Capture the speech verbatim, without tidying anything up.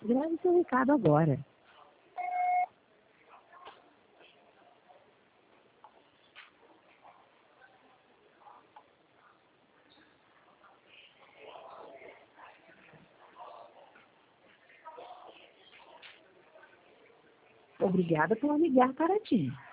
Grave seu recado agora. Obrigada por ligar para ti.